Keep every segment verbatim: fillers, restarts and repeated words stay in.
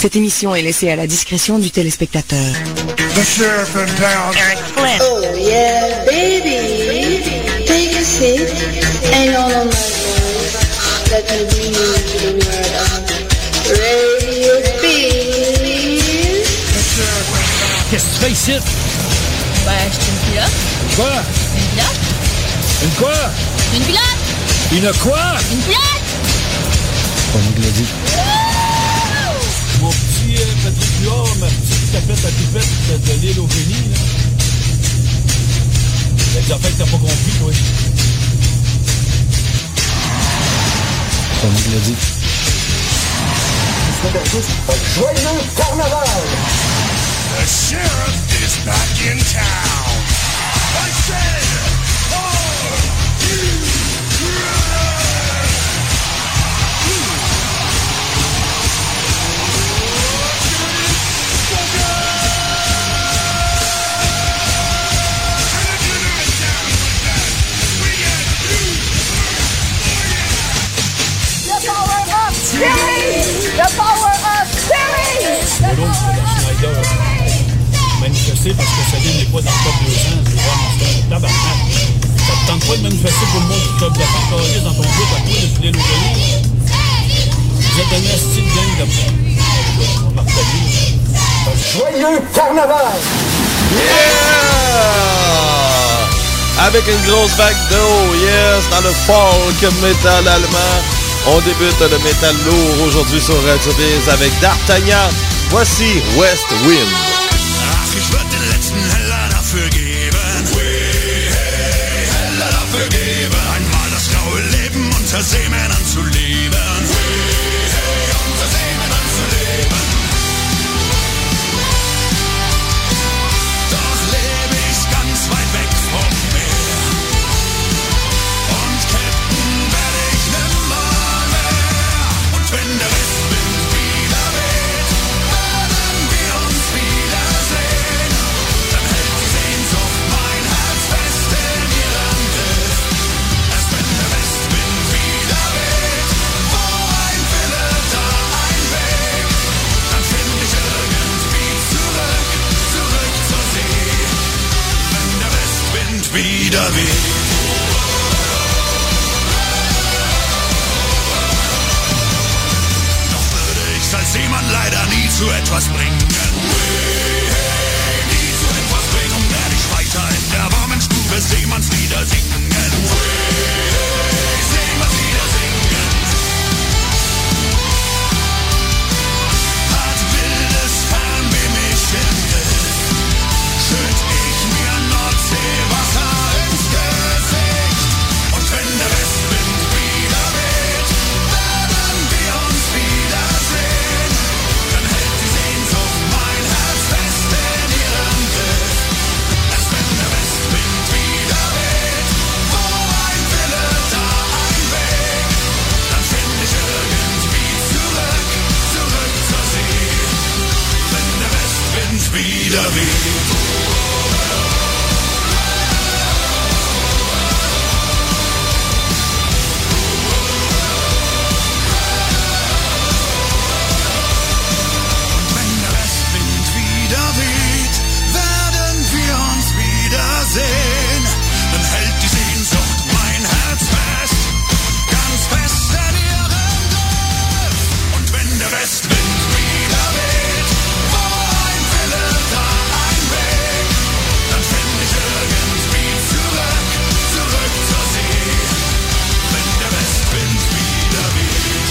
Cette émission est laissée à la discrétion du téléspectateur. The sheriff in town. Eric Flynn. Oh yeah, baby. Take a seat. Hang on on my nose. Let me bring you to the world of Radio Beat. The sheriff in town. Qu'est-ce que tu fais ici? Ben, je suis une pilote. Quoi? Une pilote? Une quoi? Une pilote? Une quoi? Une pilote? Pas nous l'a dit. Mon petit euh, Patrick Huard, ma petite tapette à pipette de, de l'île au génie, là. Les affaires que t'as pas compris, toi. Pas nous l'a dit. Joyeux carnaval! The sheriff is back in town. I said, are you ready? The power of Philly! The power of Philly! C'est drôle, c'est dans Schneider. Manifester parce que ça n'est pas dans le top deux cents. C'est vraiment ça. Tabarnak. Ça te tente pas de manifester pour le monde du top deux cents carré dans ton jeu à toi de filer l'ouvrier. Vous êtes donné un style gang comme ça. On va retenir. Joyeux carnaval! Yeah! Avec une grosse vague d'eau, yes, dans le folk metal allemand. On débute le métal lourd aujourd'hui sur Radio Biz avec D'Artagnan. Voici West Wind. Ach, ich würde den letzten Heller dafür geben. Hey, hey, Heller dafür geben. Einmal das graue Leben unter Seemännern zu leben. Hey, hey, unter Seemännern zu leben. Doch lebe ich ganz weit weg vom Meer. Und Captain werde ich nimmer mehr. Und wenn der Westwind wieder weht, werden wir uns wiedersehen. Dann hält die Sehnsucht mein Herz fest in ihrem Griff. Erst wenn der Westwind wieder weht, wo ein Wille, da ein Weg, dann finde ich irgendwie zurück, zurück zur See. Wenn der Westwind wieder weht. Doch würde ich's als Seemann leider nie zu etwas bringen. Nie zu etwas bringen, werde ich weiter in der warmen Stube Seemannslieder singen. Seemannslieder singen. Hat wildes Fernweh mich im Griff, schütt ich mir Nordseewasser ins Gesicht. Und wenn der Westwind wieder weht, werden wir uns wiedersehen. Dann hält die Sehnsucht mein Herz fest in ihrem Griff. Erst wenn der Westwind wieder weht, wo ein Wille, da ein Weg, dann find ich irgendwie zurück, zurück zur See. Wenn der Westwind wieder weht. Wenn der Westwind wieder weht, werden wir uns wiedersehen. Dann hält die Sehnsucht mein Herz fest, ganz fest in ihrem Griff. Und wenn der Westwind wieder weht, wo ein Wille, da ein Weg, dann find ich irgendwie zurück, zurück zur See. Wenn der Westwind wieder weht.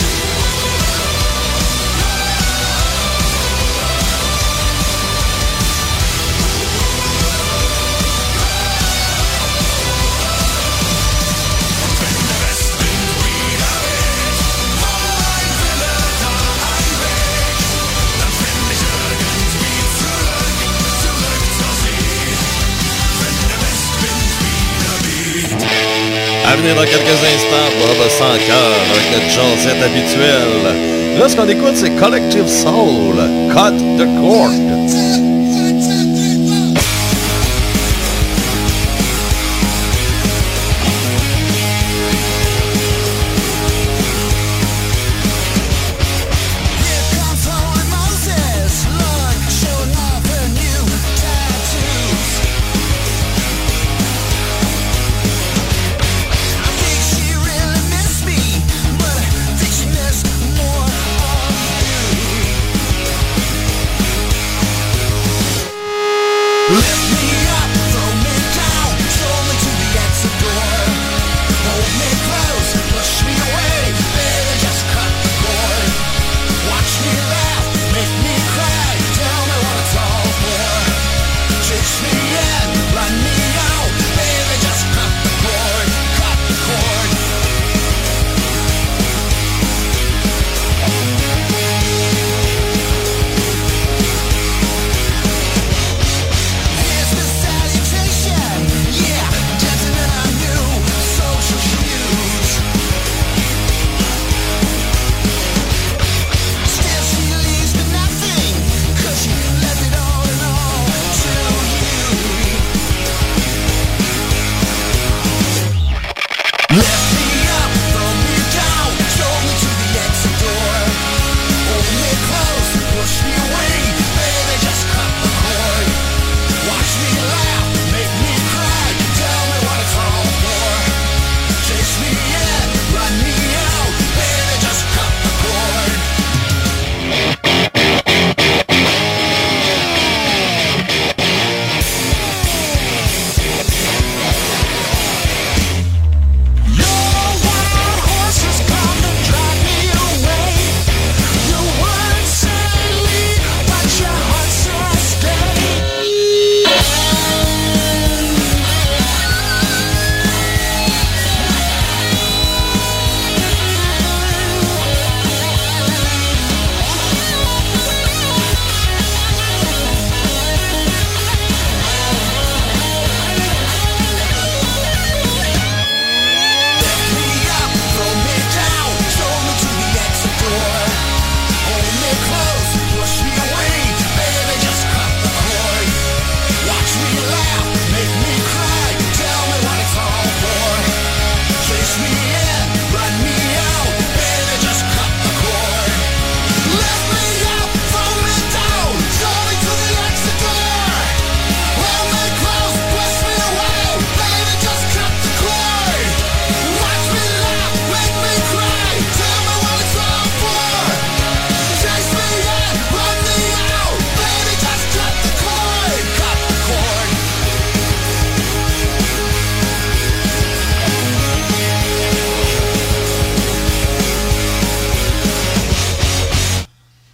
Und wenn der Westwind wieder weht, wo ein Wille, da ein Weg, dann find ich irgendwie zurück, zurück zur See. Wenn der Westwind wieder weht. À venir dans quelques instants, Bob sans cœur avec notre chanson habituelle. Là, ce qu'on écoute, c'est Collective Soul, Cut the Cord. Here comes our emotion.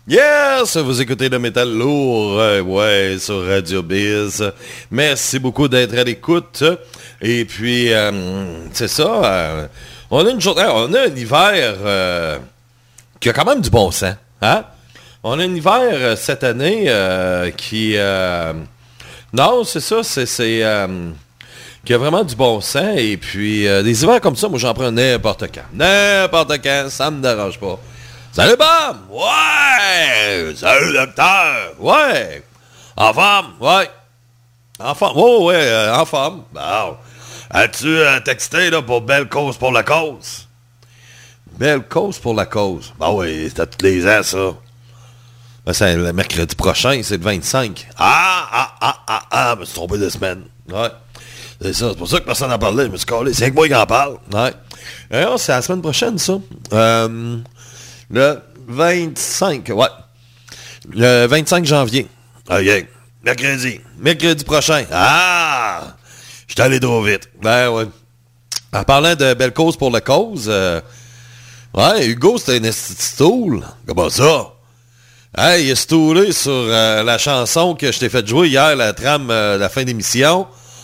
Yes! Vous écoutez le métal lourd, euh, ouais, sur Radio Biz. Merci beaucoup d'être à l'écoute. Et puis, euh, c'est ça, euh, on a une journée, on a un hiver euh, qui a quand même du bon sens, hein? On a un hiver euh, cette année euh, qui... Euh, non, c'est ça, c'est... c'est euh, qui a vraiment du bon sens. Et puis, euh, des hivers comme ça, moi, j'en prends n'importe quand. N'importe quand, ça me dérange pas. Salut, Bob! Ouais! Salut, docteur! Ouais! En forme? Ouais! En forme? Oh, ouais, euh, en forme. Bon. As-tu euh, texté, là, pour Belle Cause pour la cause? Belle Cause pour la cause. Ben oui, c'est à tous les ans, ça. Ben, c'est le mercredi prochain, c'est le vingt-cinq. Ah, ah, ah, ah, ah, je me suis trompé de semaine. Ouais. C'est ça, c'est pour ça que personne n'en parlait. Je me suis collé. C'est que moi qui en parle. Ouais. Alors, c'est la semaine prochaine, ça. Euh, le vingt-cinq, ouais. Le vingt-cinq janvier. OK. Mercredi. Mercredi prochain. Ah! Je suis allé trop vite. Ben, ouais. En parlant de Belle Cause pour la cause, euh, ouais, Hugo, c'était un esti de stool. Comment ça? Hey, il est stoolé sur euh, la chanson que je t'ai fait jouer hier, la trame euh, la fin d'émission.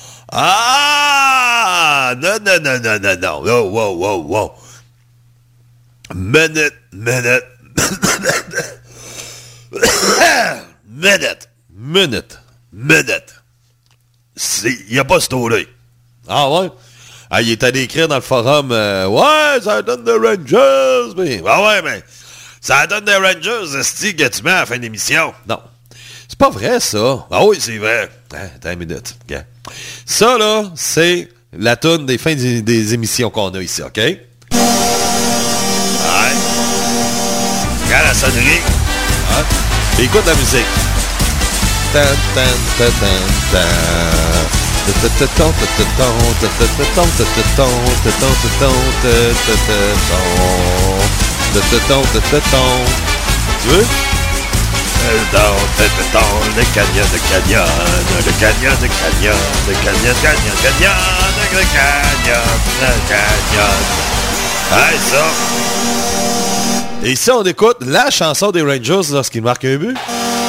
Ah! Non, non, non, non, non, non. Wow, wow, wow, wow. Minute, minute. minute. Minute. Minute. Il a pas stoulé. Ah ouais? Ah, il est allé écrire dans le forum, euh, ouais, ça donne des Rangers, mais... Ah ouais, mais... Ça donne des Rangers, esti, que tu mets à la fin d'émission. Non. C'est pas vrai, ça. Ah oui, c'est vrai. Hein, attends une minute. Okay. Ça, là, c'est la toune des fins des, des émissions qu'on a ici, OK? Ouais. Regarde la sonnerie. Ouais. Écoute la musique. Tan, tan, tan, tan, tan. Tu veux? Le canyon de canyon, le canyon de canyon, le canyon, canyon, canyon, le canyon, le canyon. Hey, ça! Et ici, on écoute la chanson des Rangers lorsqu'ils marquent un but.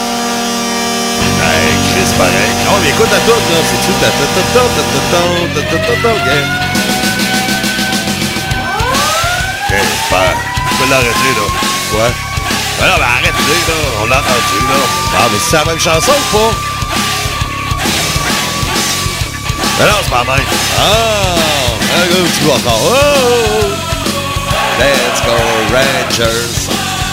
Hey, Chris, pareil. On écoute la toute, là. C'est-tu? Ok, super. Je peux l'arrêter, là. Ouais. Ben non, ben arrêtez, là. On l'a entendu, là. Ah, mais c'est la même chanson ou pas? Ben non, c'est pas la même. Ah! Un gars, tu vois encore. Oh! Let's go, Rangers.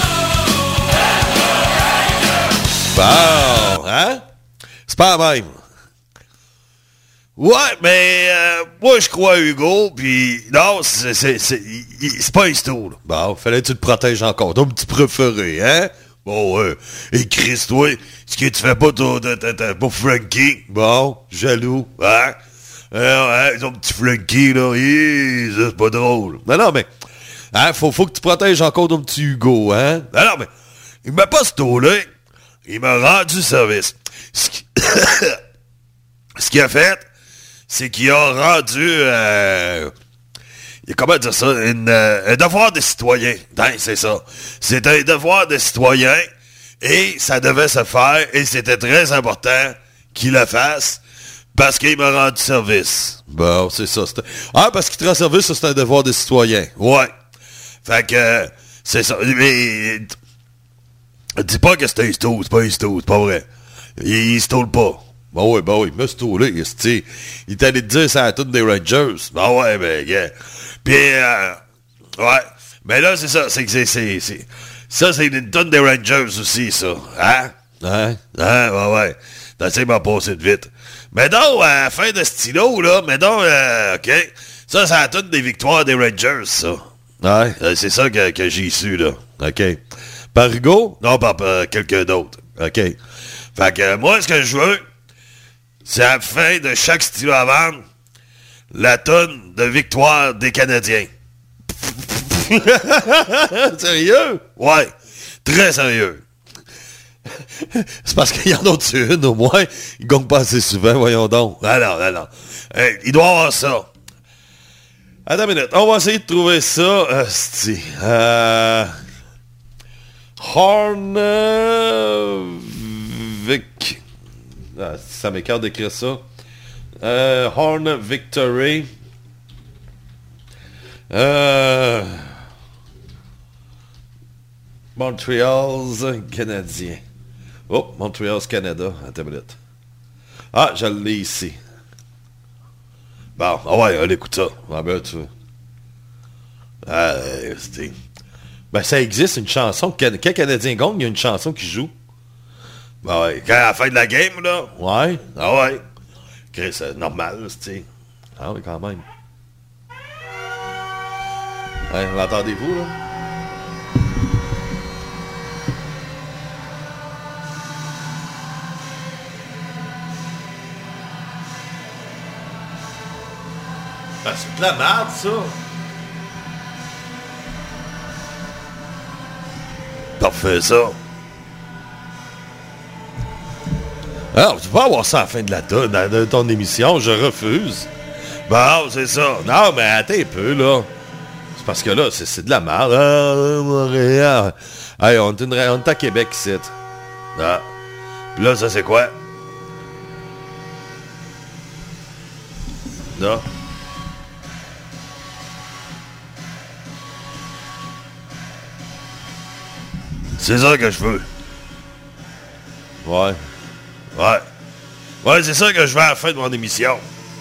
Bon, hein? C'est pas la même. Ouais, mais euh, moi, je crois à Hugo, puis non, c'est, c'est, c'est, c'est pas un stool. Bon, fallait que tu te protèges encore. Ton petit préféré, hein? Bon, ouais. Et Chris, toi, ce que tu fais pas ton, ton, ton, ton, pour Frankie? Bon, jaloux, hein? Alors, hein, ton petit Frankie, là, hi, ça, c'est pas drôle. Non, non, mais, hein, faut, faut que tu protèges encore ton petit Hugo, hein? Non, non, mais, il m'a pas stoulé. Il m'a rendu service. Ce qui... Ce qu'il a fait, c'est qu'il a rendu, euh, comment dire ça, une, euh, un devoir de citoyen. Ben, c'est ça. C'est un devoir de citoyen et ça devait se faire et c'était très important qu'il le fasse parce qu'il m'a rendu service. Bon, c'est ça. C'est... Ah, parce qu'il te rend service, ça, c'est un devoir de citoyen. Ouais. Fait que, euh, c'est ça. Mais, dis pas que c'est un stool, c'est pas un stool, c'est pas vrai. Il, il stoule pas. Ben oui, ben oui, il m'a stoulé, il est allé te dire ça à la toune des Rangers. Ben ouais, ben, yeah. Puis, euh, ouais. Mais là, c'est ça, c'est que c'est, c'est, c'est, ça, c'est une toune des Rangers aussi, ça. Hein? Hein? Hein? Ouais, ouais. T'as essayé de m'en passer de vite. Mais donc, à la fin de stylo, là, mais donc, euh, OK. Ça, c'est la toune des victoires des Rangers, ça. Ouais, euh, c'est ça que, que j'ai su, là. OK. Par Hugo? Non, par, par quelqu'un d'autre. OK. Fait que, euh, moi, ce que je veux, c'est à la fin de chaque stylo à vendre, la tonne de victoire des Canadiens. Sérieux? Ouais, très sérieux. C'est parce qu'il y en a dessus une, au moins. Ils gagnent pas assez souvent, voyons donc. Ah non, non, non. Hey, il doit avoir ça. Attends une minute, on va essayer de trouver ça. Hostie. Euh... Oh, Horn... Euh, Vic... Ah, ça m'écarte d'écrire ça. Euh, Horn Victory. Euh... Montreal's Canadien. Oh, Montreal's Canada. Attends une minute. Ah, je l'ai ici. Bon, ah ouais, allez, écoute ça. Ah ben, tu vois. Ah, c'était... Ben, ça existe, une chanson. Quand le Canadien gagne, il y a une chanson qui joue. Ben ouais, quand à la fin de la game, là. Ouais, ah ouais. Chris, c'est normal, c'est... Ah oui, quand même. Ouais, l'entendez-vous, là? Ben, c'est de la merde, ça. Parfait, ça. Alors, tu peux avoir ça à la fin de la tonne, de ton émission, je refuse. Bon, c'est ça. Non, mais attends un peu, là. C'est parce que là, c'est, c'est de la merde. Ah, Montréal. Hey, on est, une, on est à Québec, ici. Ah. Puis là, ça, c'est quoi? Là. C'est ça que je veux. Ouais. Ouais. Ouais, c'est ça que je veux à la fin de mon émission.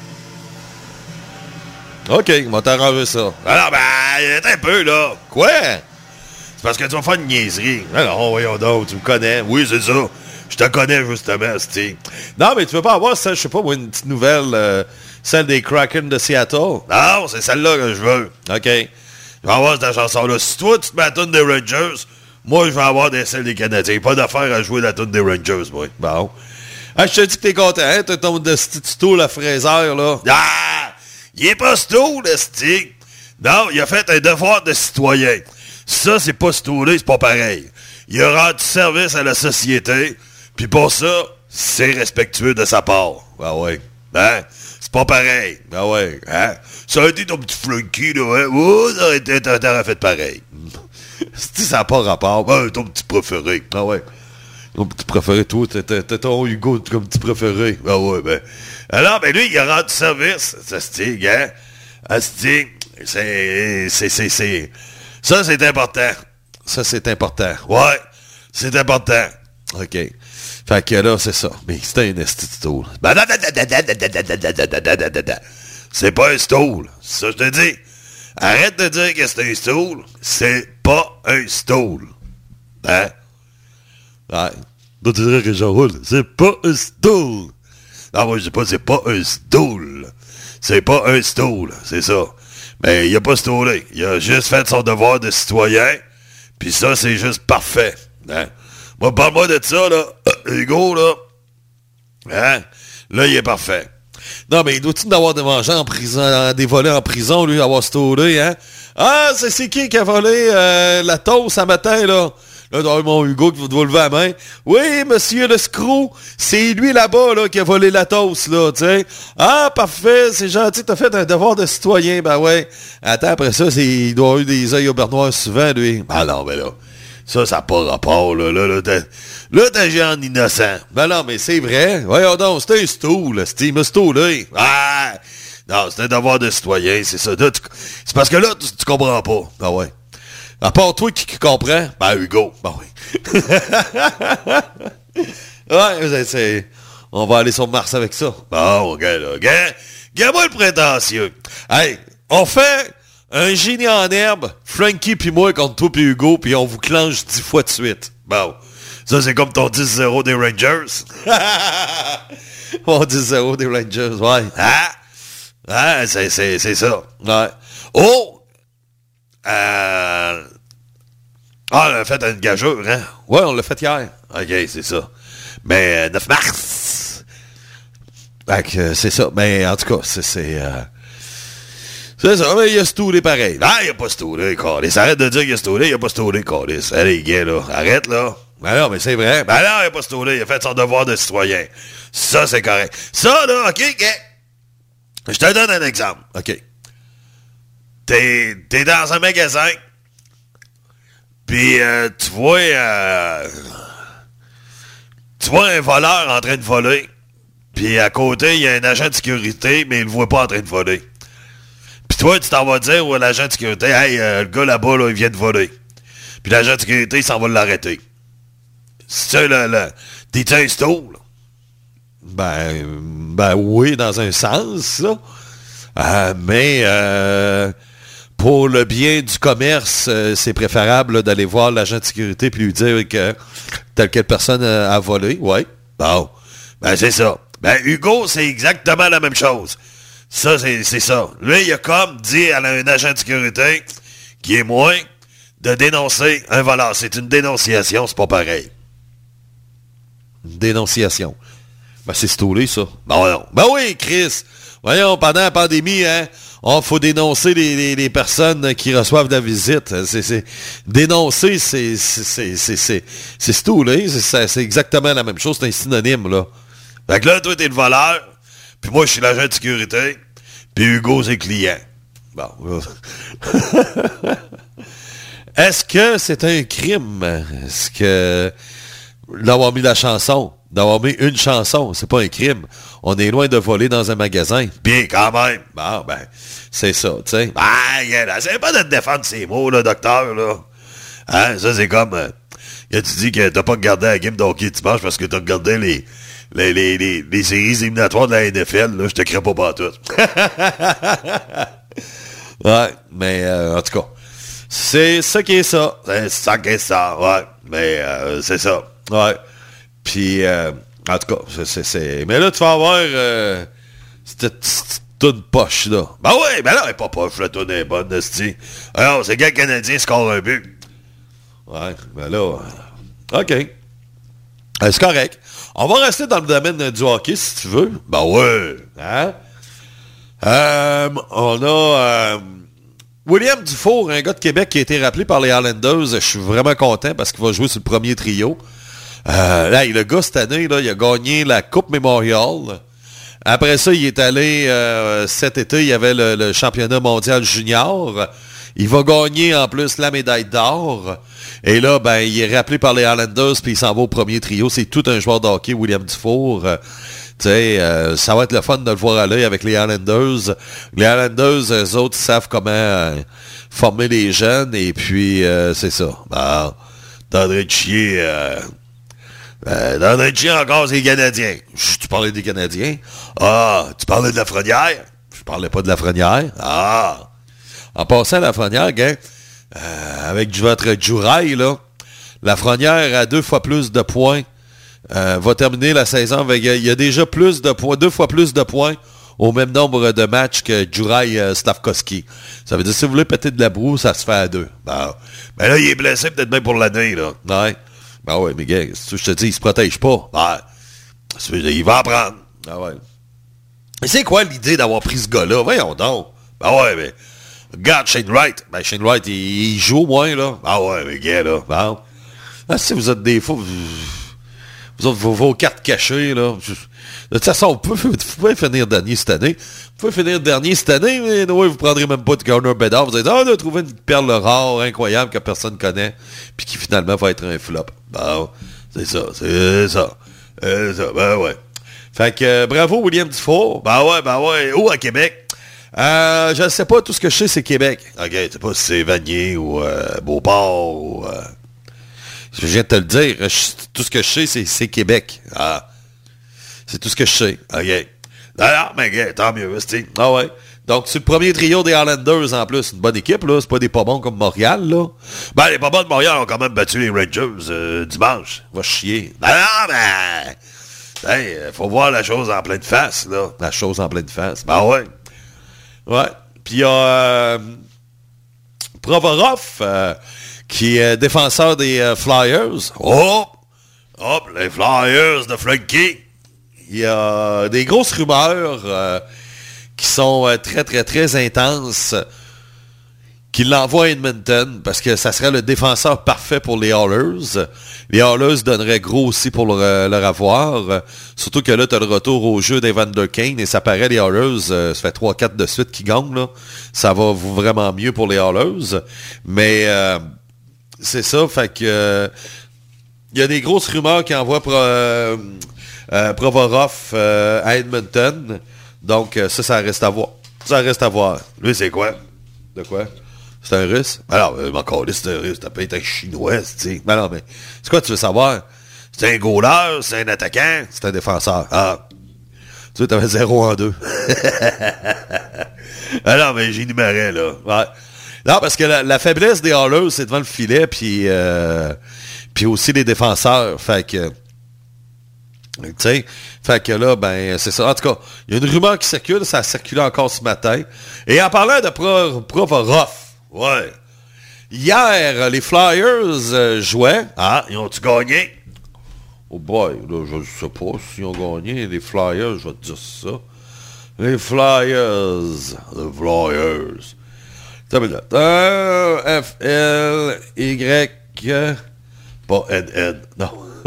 OK, on va t'arranger ça. Alors, ben, attends un peu, là. Quoi? C'est parce que tu vas faire une niaiserie. Alors, voyons donc, tu me connais. Oui, c'est ça. Je te connais, justement, c'ti. Non, mais tu veux pas avoir, ça, je sais pas, moi, une petite nouvelle, euh, celle des Kraken de Seattle? Non, c'est celle-là que je veux. OK. Je vais avoir cette chanson-là. Si toi, tu te mets à la toune des Rangers... Moi, je vais avoir des celles des Canadiens. Pas d'affaire à jouer la toune des Rangers, moi. Bon. Ah, je te dis que t'es content, hein? T'as ton de stool à fraiseur, là. Ah! Il est pas stool, le stick. Non, il a fait un devoir de citoyen. Ça, c'est pas stoolé, c'est pas pareil. Il a rendu service à la société, puis pour ça, c'est respectueux de sa part. Ben ouais. Hein? C'est pas pareil. Ben ouais. Hein? Ça a été ton petit flunky, là, hein? Oh, ça aurait été, t'aurais fait pareil. Si ça n'a pas rapport, ben, ton petit préféré. Ah ouais. Ton petit préféré, toi, t'es, t'es, t'es ton Hugo comme petit préféré. Ah ouais, ben. Alors, ben lui, il a rendu service. Ça se dit, hein? Ça se dit, c'est, c'est, c'est, c'est. Ça, c'est important. Ça, c'est important. Ouais, c'est important. OK. Fait que là, c'est ça. Mais c'était un esti de stool. C'est pas un stool. C'est ça, je te dis. Arrête de dire que c'est un stool. C'est pas un stool. Hein? Ouais. Donc, tu dirais que j'en roule. C'est pas un stool. Non, moi, je dis pas c'est pas un stool. C'est pas un stool. C'est ça. Mais il a pas stoolé. Il a juste fait son devoir de citoyen. Puis ça, c'est juste parfait. Hein? Moi, parle-moi de ça, là. Hugo, là. Hein? Là, il est parfait. Non, mais il doit-il d'avoir des mangés en prison, des volets en prison, lui, avoir stoulé, hein? Ah, c'est, c'est qui qui a volé euh, la toast ce matin, là? Là, dans mon Hugo qui doit lever la main. Oui, monsieur le screw, c'est lui là-bas, là, qui a volé la toast, là, tu sais. Ah, parfait, c'est gentil, t'as fait un devoir de citoyen, ben ouais. Attends, après ça, c'est, il doit avoir eu des œils au beurre noir souvent, lui. Ah non, ben là. Ça, ça n'a pas rapport, là. Là, là, t'as, là, t'agis en innocent. Ben non, mais c'est vrai. Voyons donc, c'était un stool, c'était, il m'a stoulé. Ah! Non, c'est un devoir de citoyen, c'est ça. Là, tu, c'est parce que là, tu, tu comprends pas. Ah ouais. À part toi qui, qui comprends, ben Hugo. Ben oui. Ouais, c'est, c'est, on va aller sur Mars avec ça. Bon, ok, là. Gars, gars-moi le prétentieux. Hey, on fait... un génie en herbe, Frankie pis moi contre toi pis Hugo, pis on vous clenche dix fois de suite. Bon, ça c'est comme ton dix zéro des Rangers. Mon dix zéro des Rangers, ouais. Ah, ah c'est, c'est, c'est ça. Ouais. Oh! Euh... Ah, on a fait une gageure, hein? Ouais, on l'a fait hier. OK, c'est ça. Mais euh, neuf mars. Fait que c'est ça. Mais en tout cas, c'est... c'est euh... C'est ça, mais il a stoulé pareil. Ah, il a pas stoulé, câlisse. Arrête de dire qu'il a stoulé, il a pas stoulé, câlisse. Allez, les gars, là, arrête, là. Ben non, mais c'est vrai. Ben non, il a pas stoulé, il a fait son devoir de citoyen. Ça, c'est correct. Ça, là, OK, gars. Je te donne un exemple. OK. T'es, t'es dans un magasin, Puis euh, tu vois... Euh, tu vois un voleur en train de voler. Puis à côté, il y a un agent de sécurité, mais il le voit pas en train de voler. Puis toi, tu t'en vas dire à l'agent de sécurité, « Hey, euh, le gars là-bas, là, il vient de voler. » Puis l'agent de sécurité, il s'en va l'arrêter. C'est ça, là, là. T'es-tu un stool? Ben, ben oui, dans un sens, là. Euh, mais euh, pour le bien du commerce, euh, c'est préférable là, d'aller voir l'agent de sécurité puis lui dire que telle quelle personne a, a volé. Oui. Bon. Ben, c'est ça. Ben, Hugo, c'est exactement la même chose. Ça, c'est, c'est ça. Lui, il a comme dit à un agent de sécurité, qui est moi, de dénoncer un voleur. C'est une dénonciation, c'est pas pareil. Une dénonciation. Ben, c'est stoulé, ça. Ben, voyons. Ben oui, Chris. Voyons, pendant la pandémie, hein, on faut dénoncer les, les, les personnes qui reçoivent la visite. C'est, c'est, dénoncer, c'est, c'est, c'est, c'est, c'est, c'est stoulé. C'est, c'est exactement la même chose. C'est un synonyme, là. Fait que là, toi, t'es le voleur. Puis moi, je suis l'agent de sécurité. Puis Hugo, c'est le client. Bon. Est-ce que c'est un crime? Est-ce que d'avoir mis la chanson, d'avoir mis une chanson, c'est pas un crime? On est loin de voler dans un magasin. Bien, quand même. Bon, ben, c'est ça, tu sais. Ah, yeah, c'est pas de te défendre ces mots, là, docteur, là. Hein, ça, c'est comme... Euh, quand tu dis que t'as pas regardé la game d'hockey dimanche parce que t'as regardé les... Les, les, les, les séries éliminatoires de la N F L, là, je te crée pas pas tout. Ouais, mais euh, en tout cas, c'est ça qui est ça. C'est ça qui est ça, ouais. Mais euh, c'est ça, ouais. Puis, euh, en tout cas, c'est, c'est, c'est... Mais là, tu vas avoir euh, cette petite toune poche, là. Ben oui, ben là, elle est pas poche, la toune est bonne, c'ti. Alors, c'est quand le Canadien score un but. Ouais, ben là, OK. Euh, c'est correct. On va rester dans le domaine du hockey, si tu veux. Ben ouais. Hein? Euh, on a euh, William Dufour, un gars de Québec qui a été rappelé par les Islanders. Je suis vraiment content parce qu'il va jouer sur le premier trio. Euh, là, le gars, cette année, là, il a gagné la Coupe Memorial. Après ça, il est allé, euh, cet été, il y avait le, le championnat mondial junior. Il va gagner en plus la médaille d'or. Et là, ben, il est rappelé par les Islanders, puis il s'en va au premier trio. C'est tout un joueur de hockey, William Dufour. Euh, tu sais, euh, ça va être le fun de le voir à l'œil avec les Islanders. Les Islanders, eux autres, savent comment euh, former les jeunes, et puis euh, c'est ça. Ben, t'as en train de chier... Euh, euh, t'as en train de chier encore, c'est les Canadiens. Tu parlais des Canadiens? Ah, tu parlais de Lafrenière? Je parlais pas de Lafrenière. Ah! En passant à Lafrenière, gars, euh, avec votre Juraille, là, Lafrenière a deux fois plus de points, euh, va terminer la saison avec, il y a déjà plus de points, deux fois plus de points au même nombre de matchs que Juraille euh, Slavkovski. Ça veut dire, si vous voulez péter de la broue, ça se fait à deux. Ben, ben là, il est blessé peut-être même pour l'année, là. Ouais. Ben ouais, mais gars, je te dis, il se protège pas. Ben, il va apprendre. Ah ouais. Mais c'est quoi l'idée d'avoir pris ce gars-là? Voyons donc. Ben ouais, mais... Regarde, Shane Wright. Ben, Shane Wright, il, il joue au moins, là. Ah ouais, mais gars, là. Bon. Ah, si vous êtes des fous, vous, vous autres, vos, vos cartes cachées, là. Je, de toute façon, vous pouvez, vous pouvez finir dernier cette année. Vous pouvez finir dernier cette année, mais ouais, vous prendrez même pas de Connor Bedard. Vous allez dire, ah, on a trouvé une perle rare, incroyable, que personne connaît, puis qui finalement va être un flop. Bon, c'est ça, c'est ça. C'est ça, ben ouais. Fait que, euh, bravo, William Dufour. Ben ouais, ben ouais. Où, à Québec? Euh, je ne sais pas, tout ce que je sais, c'est Québec. OK, je sais pas si c'est Vanier ou euh, Beauport ou... Euh, je viens de te le dire. Je, tout ce que je sais, c'est, c'est Québec. Ah, c'est tout ce que je sais. OK. Alors, mais gars, tant mieux, c'est. Ah ouais. Donc, c'est le premier trio des Islanders en plus. Une bonne équipe, là. C'est pas des pas bons comme Montréal, là. Ben, les pas bons de Montréal ont quand même battu les Rangers euh, dimanche. Va chier. Ben non, ben... Hey, faut voir la chose en pleine face, là. La chose en pleine face. Ben ouais. Ouais. Puis il y a euh, Provorov, euh, qui est défenseur des euh, Flyers. Hop! Hop, les Flyers de Frankie. Il y a des grosses rumeurs euh, qui sont euh, très, très, très intenses qu'il l'envoie à Edmonton parce que ça serait le défenseur parfait pour les Oilers. Les Oilers donneraient gros aussi pour leur, leur avoir. Surtout que là, tu as le retour au jeu d'Evander Kane et ça paraît, les Oilers, euh, ça fait trois quatre de suite qui gagnent. Là. Ça va vraiment mieux pour les Oilers. Mais euh, c'est ça, fait que... Euh, il y a des grosses rumeurs qui envoient Pro, euh, euh, Provorov euh, à Edmonton. Donc, euh, ça, ça reste à voir. Ça reste à voir. Lui, c'est quoi? De quoi? C'est un Russe? Alors, euh, encore là, c'est un Russe. T'as pas été un Chinois, tu sais. Ben non, mais c'est quoi tu veux savoir? C'est un goaler, c'est un attaquant, c'est un défenseur. Ah. Tu sais, t'avais zéro en deux. Alors, mais j'énumérais, là. Ouais. Non, parce que la, la faiblesse des Hallers, c'est devant le filet, puis... Euh, Puis aussi les défenseurs. Fait que. Tu sais. Fait que là, ben, c'est ça. En tout cas, il y a une rumeur qui circule. Ça a circulé encore ce matin. Et en parlant de Pro, Provorov, ouais. Hier, les Flyers euh, jouaient. Ah, ils ont-tu gagné? Oh boy, là, je ne sais pas s'ils ont gagné. Les Flyers, je vais te dire ça. Les Flyers. Les Flyers. T'as vu là. F L Y. Pas N N, non.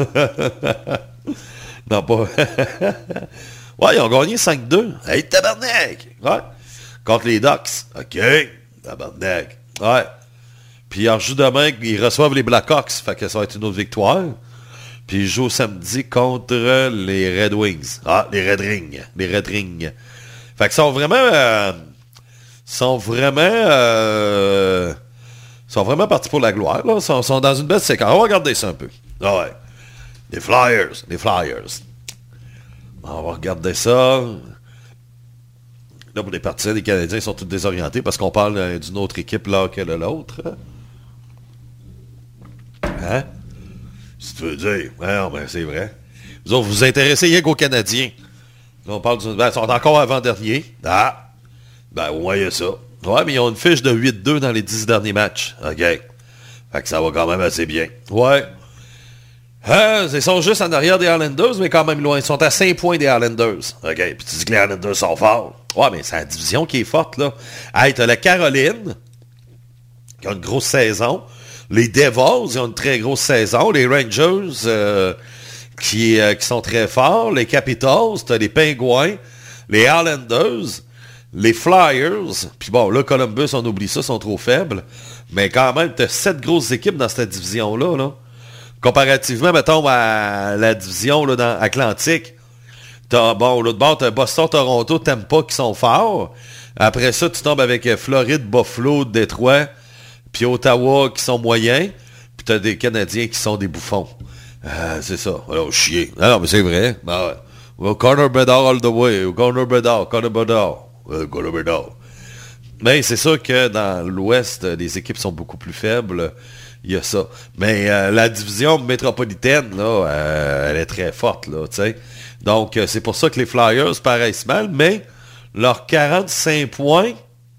non, pas... ouais, ils ont gagné cinq deux. Hey, tabarnak! Ouais. Contre les Ducks. OK. Tabarnak. Ouais. Puis ils rejouent demain, ils reçoivent les Blackhawks. Fait que ça va être une autre victoire. Puis ils jouent samedi contre les Red Wings. Ah, les Red Rings. Les Red Rings. Fait que sont vraiment... Euh, sont vraiment... Euh, Ils sont vraiment partis pour la gloire, là. Ils sont, sont dans une belle séquence. On va regarder ça un peu. Ah ouais. Les Flyers. Les Flyers. On va regarder ça. Là, pour les partisans des Canadiens, ils sont tous désorientés parce qu'on parle euh, d'une autre équipe là que l'autre. Hein? Si tu veux dire. Ouais, non, ben c'est vrai. Vous autres, vous vous intéressez rien qu'aux Canadiens. Là, on parle d'une... Ben, ils sont encore avant-dernier. Ah! Ben, ouais, il y a ça. Ouais, mais ils ont une fiche de huit deux dans les dix derniers matchs. OK. Fait que ça va quand même assez bien. Ouais. Euh, ils sont juste en arrière des Islanders, mais quand même loin. Ils sont à cinq points des Islanders. OK. Puis tu dis que les Islanders sont forts. Ouais, mais c'est la division qui est forte, là. Hey, t'as la Caroline, qui a une grosse saison. Les Devils, ils ont une très grosse saison. Les Rangers, euh, qui, euh, qui sont très forts. Les Capitals, t'as les Pingouins. Les Islanders... Les Flyers, puis bon, là, Columbus, on oublie ça, sont trop faibles. Mais quand même, t'as sept grosses équipes dans cette division-là, là. Comparativement, mettons, à la division là, dans Atlantique. T'as, bon, l'autre bord, t'as Boston, Toronto, Tampa qui sont forts. Après ça, tu tombes avec Floride, Buffalo, Détroit, puis Ottawa qui sont moyens. Puis t'as des Canadiens qui sont des bouffons. Euh, c'est ça. Alors, chier. Ah non, mais c'est vrai. Ben ouais. Well, Connor Bedard all the way. Connor Bedard, Connor Bedard. Mais c'est sûr que dans l'Ouest, les équipes sont beaucoup plus faibles. Il y a ça. Mais euh, la division métropolitaine, là, euh, elle est très forte, là, tu sais. Donc, euh, c'est pour ça que les Flyers paraissent mal, mais leurs quarante-cinq points,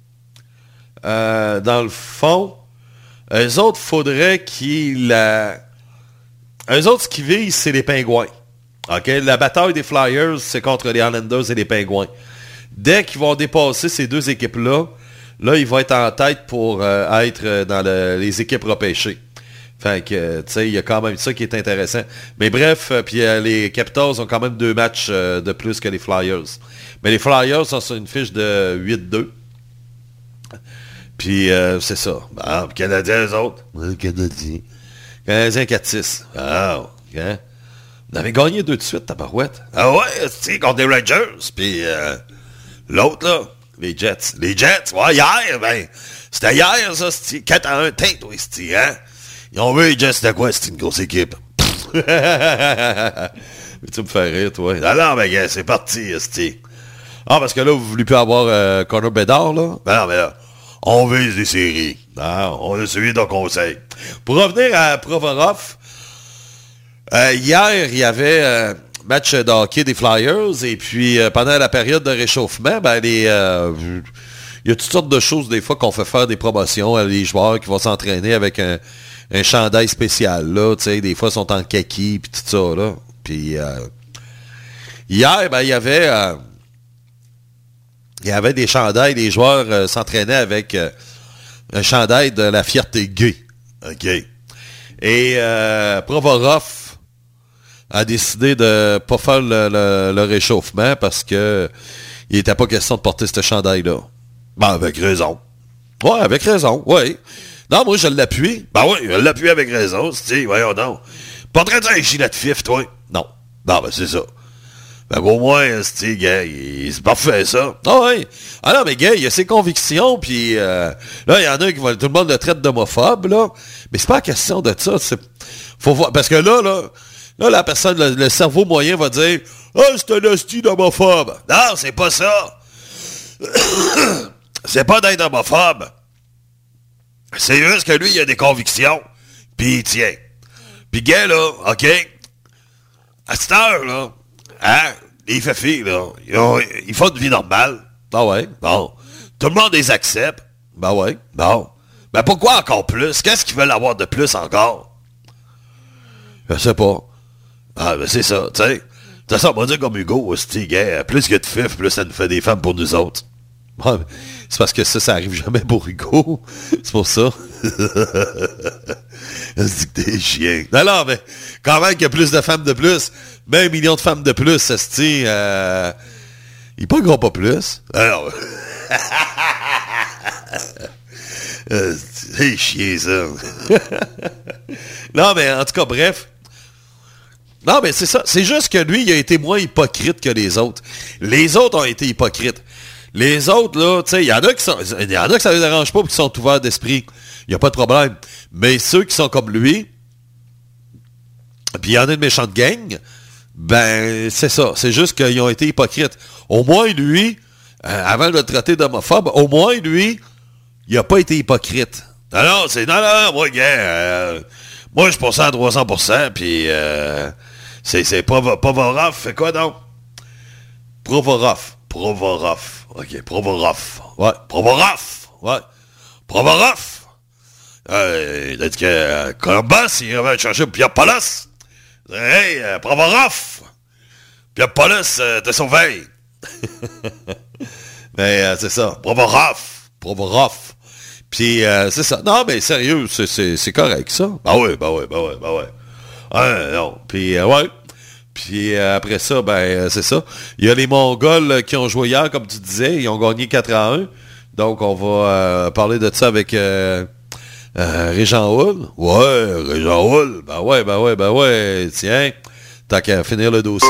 euh, dans le fond, eux autres, faudrait qu'ils... Euh, eux autres, ce qu'ils visent, c'est les Pingouins. OK? La bataille des Flyers, c'est contre les Islanders et les Pingouins. Dès qu'ils vont dépasser ces deux équipes-là, là, ils vont être en tête pour euh, être dans le, les équipes repêchées. Fait que, euh, tu sais, il y a quand même ça qui est intéressant. Mais bref, euh, puis euh, les Capitals ont quand même deux matchs euh, de plus que les Flyers. Mais les Flyers sont sur une fiche de huit deux. Puis, euh, c'est ça. Bon, Canadiens, eux autres. Ouais, Canadiens. Canadiens quatre six. Ah, OK. Vous avez gagné deux de suite, tabarouette. Ah ouais, c'est contre les Rangers. Puis... Euh, l'autre, là, les Jets. Les Jets, ouais, hier, ben, c'était hier, ça, c'était quatre à un, teinte, oui, c'était, hein? Ils ont vu les Jets, c'était quoi? C'était une grosse équipe. Tu me fais rire, toi. Ah non, ben, gars, c'est parti, c'était. Ah, parce que là, vous voulez plus avoir euh, Connor Bedard, là? Ben non, mais là, on vise des séries. Non, on a suivi ton conseil. Pour revenir à Provorov, euh, hier, il y avait... Euh, match de hockey des Flyers, et puis euh, pendant la période de réchauffement, ben les euh, il y a toutes sortes de choses des fois qu'on fait faire des promotions à les joueurs qui vont s'entraîner avec un, un chandail spécial, là, tu sais, des fois ils sont en kaki, puis tout ça, là. Puis euh, hier, ben il y avait euh, il y avait des chandails, les joueurs euh, s'entraînaient avec euh, un chandail de la fierté gay. OK. Et euh, Provorov a décidé de pas faire le, le, le réchauffement parce que il n'était pas question de porter ce chandail-là. Ben, avec raison. Ouais, avec raison, oui. Non, moi, je l'appuie. Ben oui, je l'appuie avec raison. Tu voyons donc. Pas en train de dire un gilet de fif, toi. Non. Non, ben c'est ça. Ben au moins, c'est gars, il c'est parfait, ça. Ah oui. Ah non, mais gars, il a ses convictions, puis euh, là, il y en a qui vont, tout le monde le traite d'homophobe, là. Mais c'est pas la question de ça. C'est, faut voir, parce que là, là, là, la personne, le, le cerveau moyen va dire, ah, oh, c'est un hostie d'homophobe. Non, c'est pas ça. C'est pas d'être homophobe. C'est juste que lui, il a des convictions, puis il tient. Puis gars, là, OK, à cette heure, là, hein, les filles, là, ils, ont, ils font une vie normale. Ben ouais, bon. Tout le monde les accepte. Ben ouais, bon. Ben pourquoi encore plus? Qu'est-ce qu'ils veulent avoir de plus encore? Je sais pas. Ah, ben c'est ça, tu sais. De toute façon, on va dire comme Hugo, c'est gars, plus qu'il y a de fif, plus ça nous fait des femmes pour nous autres. Ouais, c'est parce que ça, ça arrive jamais pour Hugo. C'est pour ça. C'est que t'es chien. Non, non, mais quand même qu'il y a plus de femmes de plus, ben un million de femmes de plus, ça se tient, euh, il poggeront pas plus. Alors, c'est chier, ça. Non, mais en tout cas, bref. Non, mais c'est ça. C'est juste que lui, il a été moins hypocrite que les autres. Les autres ont été hypocrites. Les autres, là, tu sais, il y en a qui sont, il y en a qui ça les dérange pas et qui sont ouverts d'esprit. Il n'y a pas de problème. Mais ceux qui sont comme lui, puis il y en a une méchante gang, ben, c'est ça. C'est juste qu'ils ont été hypocrites. Au moins, lui, euh, avant de le traiter d'homophobe, au moins, lui, il n'a pas été hypocrite. Non, non, c'est, non, non, moi, gars, euh, moi, je suis pour ça à trois cents pour cent, puis euh, c'est, c'est Provorov, fait quoi, donc? Provorov. Provorov. OK, Provorov. Ouais, Provorov. Ouais. Provorov. Euh, il a dit que euh, Columbus, il avait cherché Pierre Paulus. Hey, euh, Provorov. Pierre Paulus, euh, t'es sauvé. Mais euh, c'est ça. Provorov. Provorov. Puis, euh, c'est ça. Non, mais sérieux, c'est, c'est, c'est correct, ça. Ben oui, ben oui, ben oui, ben oui. Ouais, non. Puis, euh, ouais. Puis euh, après ça, ben euh, c'est ça. Il y a les Mongols euh, qui ont joué hier, comme tu disais. Ils ont gagné quatre à un. Donc, on va euh, parler de ça avec euh, euh, Régent Hull. Ouais, Régent Hull. Ben ouais, ben ouais, ben ouais. Tiens, tant qu'à finir le dossier.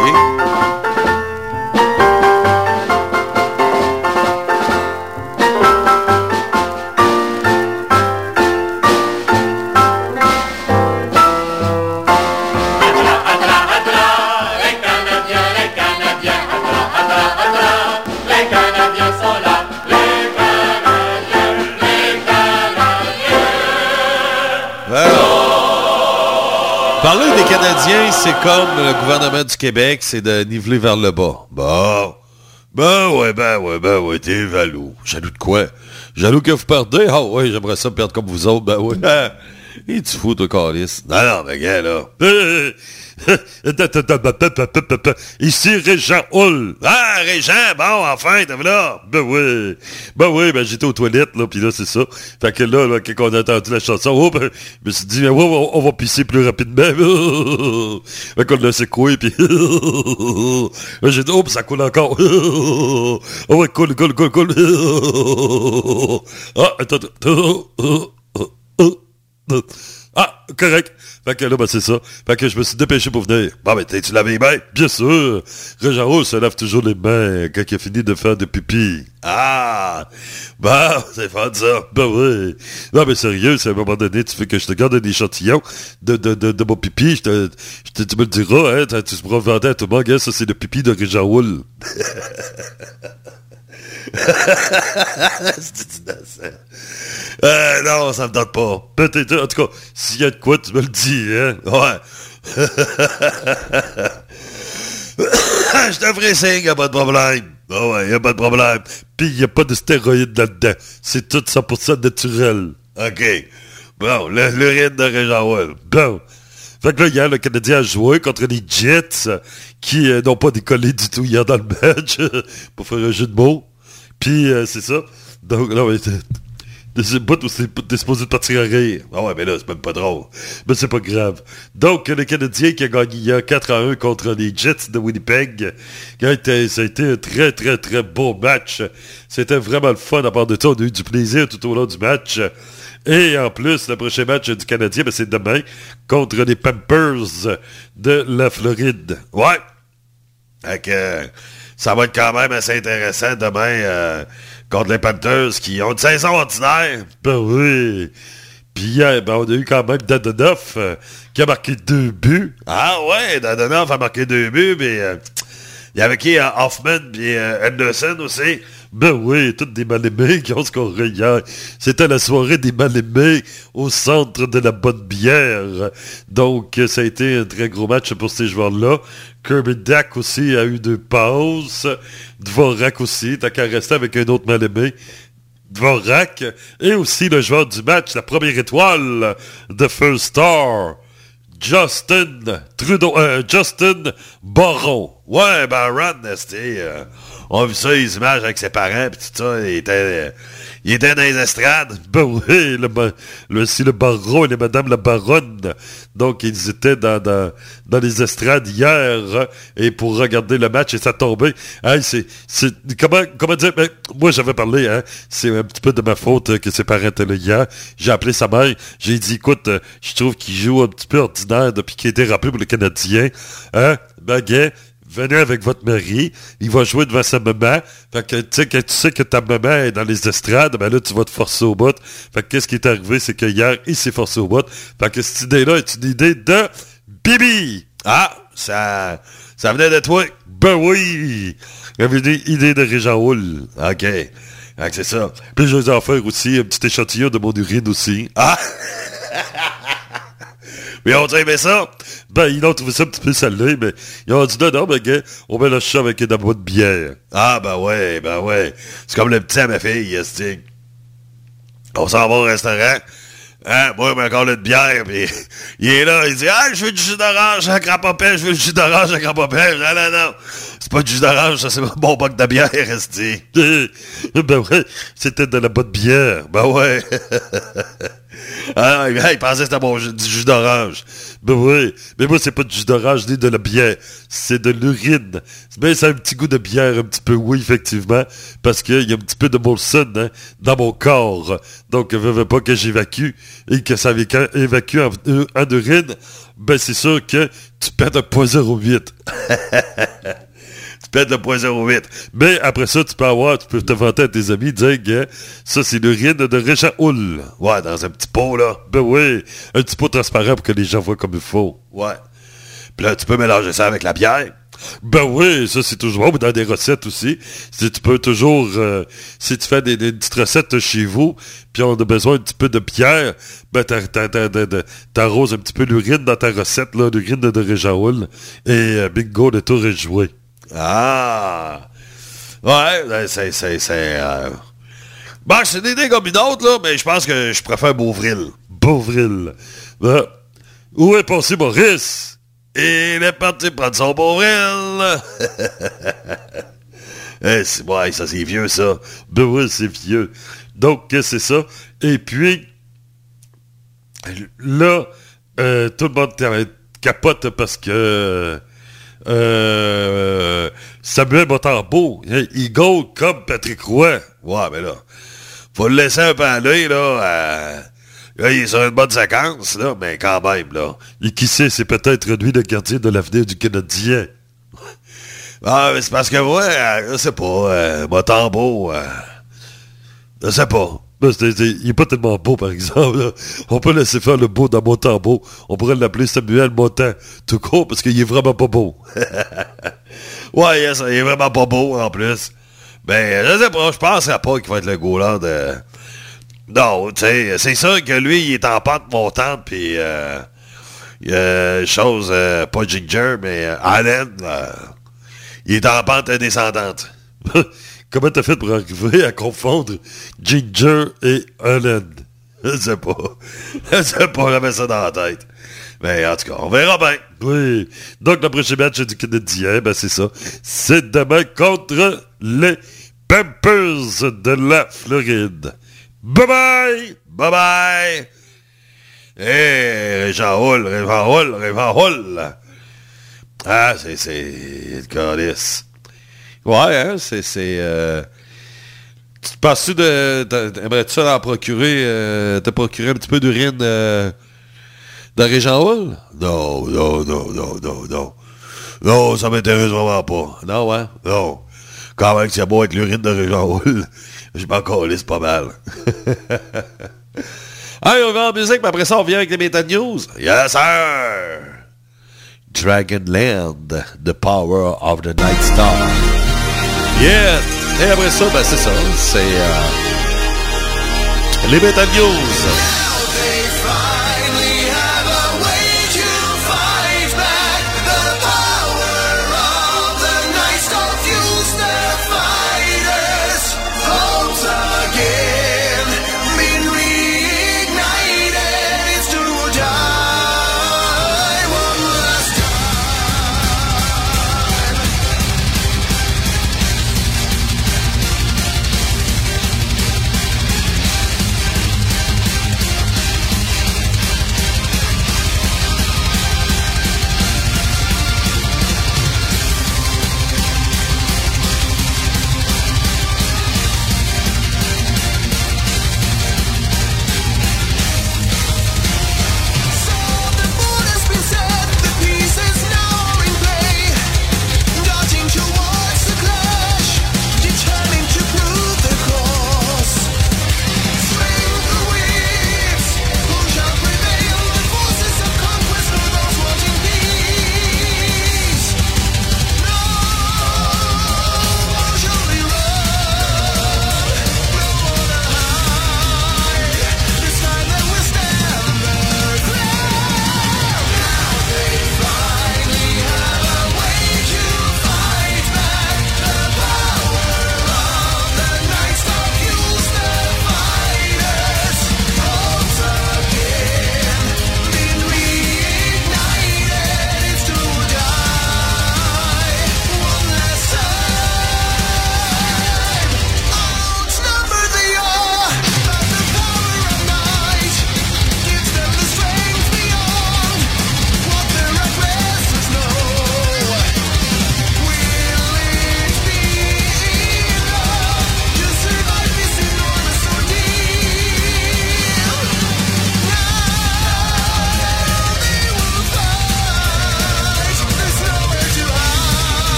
Parler des Canadiens, c'est comme le gouvernement du Québec, c'est de niveler vers le bas. Bon. Ben ouais, ben ouais, ben ouais, t'es jaloux. Jaloux de quoi? Jaloux que vous perdez? Ah oh, ouais, j'aimerais ça perdre comme vous autres, ben ouais. Et tu fous, toi, Carlis? Non, non, mais gars, là. Ici, Régent Hull. Ah, Régent, bon, enfin, t'es là. Ben oui. Ben oui, ben j'étais aux toilettes, là, pis là, c'est ça. Fait que là, là, quand on a entendu la chanson, oh, ben, je me suis dit, ben, oh, on va pisser plus rapidement. Fait qu'on l'a secoué, pis j'ai dit, oh, ça coule encore. Oh, ouais, coule, coule, coule, coule. Ah, attends, attends. Ah, correct. Fait que là, ben, c'est ça. Fait que je me suis dépêché pour venir. Bon, ben, tu laves les mains? Bien sûr. Régent Hull se lave toujours les mains quand il a fini de faire de pipi. Ah! Bah, c'est fun, ça. Ben oui. Non, mais sérieux, c'est à un moment donné, tu fais que je te garde un échantillon de, de, de, de mon pipi. Je te, je te, tu me le diras, hein. Tu pourras vendre à tout le monde. Hein, ça, c'est le pipi de Régent Hull. C'est innocent. Euh, non, ça me tente pas. Peut-être, en tout cas, s'il y a de quoi, tu me le dis, hein? Ouais. Je te ferai signe, y'a pas de problème. Ah ouais, y'a pas de problème. Pis y'a pas de stéroïdes là-dedans. C'est tout cent pour cent naturel. OK. Bon, le, l'urine de Régent Hull. Bon. Fait que là, hier, le Canadien a joué contre les Jets qui euh, n'ont pas décollé du tout hier dans le match pour faire un jeu de mots. Puis, euh, c'est ça. Donc, là, ouais, c'est pas où t'es supposé de partir à rire. Ah ouais, mais là, c'est même pas drôle. Mais c'est pas grave. Donc, le Canadien qui a gagné hier quatre à un contre les Jets de Winnipeg. Ça a été, ça a été un très, très, très beau match. C'était vraiment le fun. À part de ça, on a eu du plaisir tout au long du match. Et en plus, le prochain match du Canadien, ben, c'est demain contre les Panthers de la Floride. Ouais. Fait que, ça va être quand même assez intéressant demain euh, contre les Panthers qui ont une saison ordinaire. Ben oui. Puis hier, ben, on a eu quand même Dadonov euh, qui a marqué deux buts. Ah ouais, Dadonov a marqué deux buts, mais euh, il y avait qui? Euh, Hoffman et euh, Anderson aussi. Ben oui, toutes des mal-aimés qui ont scoré hier. C'était la soirée des mal-aimés au centre de la bonne bière. Donc, ça a été un très gros match pour ces joueurs-là. Kirby Dack aussi a eu deux passes. Dvorak aussi, t'as qu'à rester avec un autre mal-aimé. Dvorak. Et aussi le joueur du match, la première étoile de First Star. Justin Trudeau, euh, Justin Baron. Ouais, Baron, c'était, euh, on a vu ça, les images avec ses parents, pis tout ça, il était, euh, il était dans les estrades. Ben oui, le, le, si le baron et madame la baronne. Donc, ils étaient dans, dans, dans les estrades hier, et pour regarder le match, et ça tombait. Hey, c'est, c'est, comment, comment dire, ben, moi, j'avais parlé, hein, c'est un petit peu de ma faute que ses parents étaient là hier. J'ai appelé sa mère, j'ai dit, écoute, euh, je trouve qu'il joue un petit peu ordinaire depuis qu'il a été rappelé pour le Canadien. Hein, Baguet, venez avec votre mari, il va jouer devant sa maman. Fait que, tu sais, quand tu sais que ta maman est dans les estrades, ben là, tu vas te forcer au bout. Fait que, qu'est-ce qui est arrivé, c'est que hier, il s'est forcé au bout. Fait que cette idée-là est une idée de Bibi. Ah, ça, ça venait de toi. Ben oui. Il y avait une idée de Régent Houle. OK. Fait que c'est ça. Puis, je vais en faire aussi un petit échantillon de mon urine aussi. Ah! Mais on a aimé ça. Ben, ils ont trouvé ça un petit peu salé, mais ils ont dit non, non, ben, gars, on met le chat avec une boîte de bière. Ah, ben ouais, ben ouais. C'est comme le petit à ma fille, c'est. On s'en va au restaurant. Hein, moi, il m'a encore de bière, pis il est là, il dit, ah, je veux du jus d'orange à grand-papa, je veux du jus d'orange à grand-papa. Non, non, non. C'est pas du jus d'orange, ça, c'est un bon bac de bière, restez. Ben ouais, c'était de la bonne bière. Ben ouais. Ah, il pensait que c'était bon, du jus d'orange. Ben oui, mais moi, c'est pas du jus d'orange ni de la bière. C'est de l'urine. Mais ça a un petit goût de bière, un petit peu, oui, effectivement, parce qu'il y a un petit peu de Molson hein, dans mon corps. Donc, je veux pas que j'évacue et que ça évacue en, en urine. Ben, c'est sûr que tu pètes un point zéro huit. Tu pètes le point zéro huit. Mais après ça, tu peux avoir, tu peux te vanter à tes amis, dire que ça, c'est l'urine de Régent Houle. Ouais, dans un petit pot, là. Ben oui, un petit pot transparent pour que les gens voient comme il faut. Ouais. Puis là, tu peux mélanger ça avec la bière. Ben oui, ça, c'est toujours bon, dans des recettes aussi. Si tu peux toujours, euh, si tu fais des, des petites recettes chez vous, puis on a besoin un petit peu de bière, ben t'arroses un petit peu l'urine dans ta recette, là, l'urine de Régent Houle, et euh, bingo, le tour est joué. Ah! Ouais, c'est... c'est, c'est euh... Bon, c'est une idée comme une autre, là, mais je pense que je préfère Beauvril. Beauvril. Ben, où est passé Maurice? Il est parti prendre son Beauvril. Eh, c'est, ouais, ça, c'est vieux, ça. Ben oui, c'est vieux. Donc, c'est ça. Et puis, là, euh, tout le monde capote parce que... Euh, Samuel Montembeault, il goal comme Patrick Roy. Ouais, mais là, faut le laisser un peu aller, là. Euh, là, il est sur une bonne séquence, là, mais quand même, là. Et qui sait, c'est peut-être lui le gardien de l'avenir du Canadien. Ah, mais c'est parce que, ouais, je sais pas, euh, Montembeault, euh, je sais pas. Ben, c'est, c'est, il est pas tellement beau, par exemple. Là. On peut laisser faire le beau dans Montembeault. On pourrait l'appeler Samuel Montembeault, tout court, parce qu'il est vraiment pas beau. Ouais, yes, il est vraiment pas beau, en plus. Ben, je sais pas, je penserais pas qu'il va être le goaler de... Non, tu sais, c'est sûr que lui, il est en pente montante, puis euh, euh, chose, euh, pas Ginger, mais euh, Allen, euh, il est en pente descendante. Comment t'as fait pour arriver à confondre Ginger et Holland? Je sais pas. Je sais pas, j'avais ça dans la tête. Mais en tout cas, on verra bien. Oui. Donc, le prochain match du Canadien, ben c'est ça. C'est demain contre les Panthers de la Floride. Bye-bye! Bye-bye! Hé, hey, Régent Houle, Régent Houle, Régent Houle! Ah, c'est... c'est... le calice. Ouais, hein, c'est... c'est euh... Tu penses-tu de... Aimerais-tu ça en procurer... Euh, te procurer un petit peu d'urine euh, de Régent Hall? Non, non, non, non, non, non. Non, ça m'intéresse vraiment pas. Non, hein? Non. Quand même que c'est beau avec l'urine de Régent Hall, je m'en calisse pas mal. Allez, on va en musique, mais après ça, on vient avec les Métal News. Yes, sir! Dragonland, The Power of the Night Star. Yeah! Et après ça, ben c'est ça. C'est euh, les Métal News.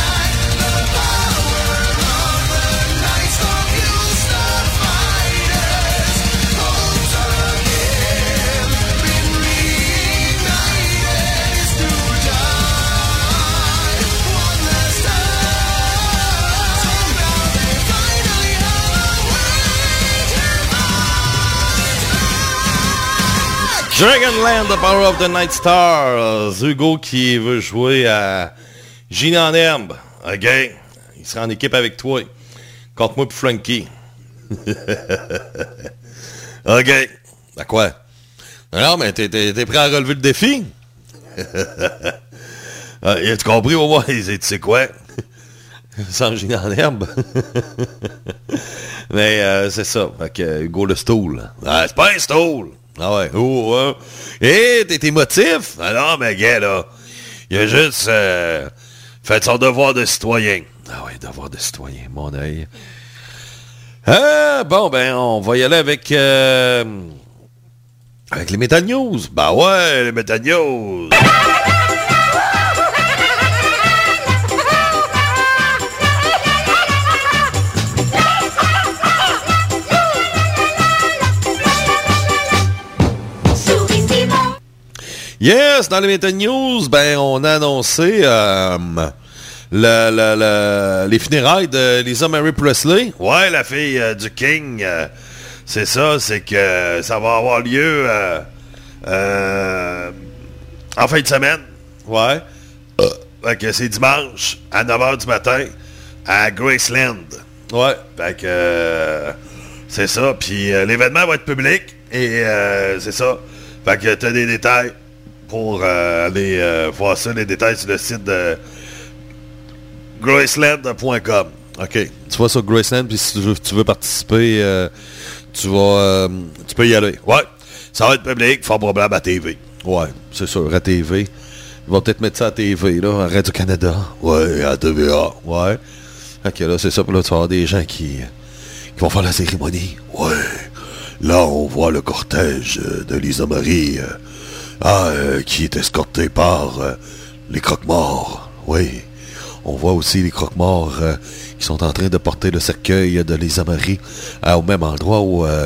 Fighter Dragonland, The Power of the Night Stars. Hugo qui veut jouer à Gina en herbe. OK. Il sera en équipe avec toi. Contre moi puis Frankie. OK. À quoi? Non, mais t'es, t'es, t'es prêt à relever le défi? ah, tu compris au moins? Tu sais quoi? Sans Gina en herbe. mais euh, c'est ça. Fait que Hugo le stool. Ah, c'est pas un stool. Ah ouais. Oh, ouais. Hé, t'es émotif? Ah non, mais gars, là, il a juste euh, fait son devoir de citoyen. Ah ouais, devoir de citoyen, mon œil. Ah, bon, ben, on va y aller avec... Euh, avec les Metal News. Ben ouais, les Metal News. Yes, dans les Metal News, ben, on a annoncé euh, le, le, le, les funérailles de Lisa Marie Presley. Ouais, la fille euh, du King. Euh, c'est ça, c'est que ça va avoir lieu euh, euh, en fin de semaine. Ouais. Euh, fait que c'est dimanche à neuf heures du matin à Graceland. Ouais. Fait que euh, c'est ça. Puis euh, l'événement va être public et euh, c'est ça. Fait que t'as des détails pour euh, aller euh, voir ça, les détails sur le site de graceland point com. OK. Tu vas sur Graceland, puis si tu veux, tu veux participer, euh, tu vas euh, tu peux y aller. Ouais. Ça va être public, fort probable à T V. Ouais, c'est sûr, à T V. Ils vont peut-être mettre ça à T V, là, à Radio-Canada. Ouais, à T V A. Ouais. OK, là, c'est ça. Puis là, tu vas avoir des gens qui, qui vont faire la cérémonie. Ouais. Là, on voit le cortège de Lisa Marie... Euh, Ah, euh, qui est escorté par euh, les croque-morts. Oui. On voit aussi les croque-morts euh, qui sont en train de porter le cercueil de Lisa Marie euh, au même endroit où euh,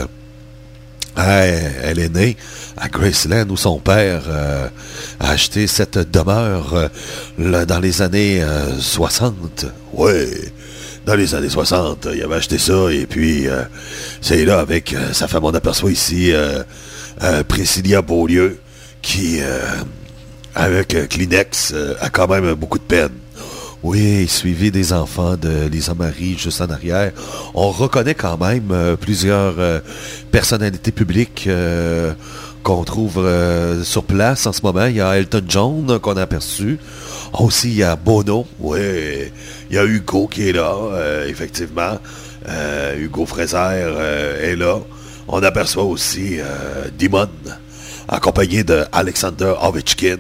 elle est née, à Graceland, où son père euh, a acheté cette demeure euh, là, dans les années euh, soixante. Oui. Dans les années soixante, il avait acheté ça et puis euh, c'est là avec euh, sa femme, on aperçoit ici euh, euh, Priscilla Beaulieu, qui, euh, avec euh, Kleenex, euh, a quand même beaucoup de peine. Oui, suivi des enfants de Lisa Marie juste en arrière. On reconnaît quand même euh, plusieurs euh, personnalités publiques euh, qu'on trouve euh, sur place en ce moment. Il y a Elton John qu'on a aperçu. Aussi, il y a Bono. Oui, il y a Hugo qui est là, euh, effectivement. Euh, Hugo Fraser euh, est là. On aperçoit aussi euh, Damon, accompagné de Alexander Ovechkin,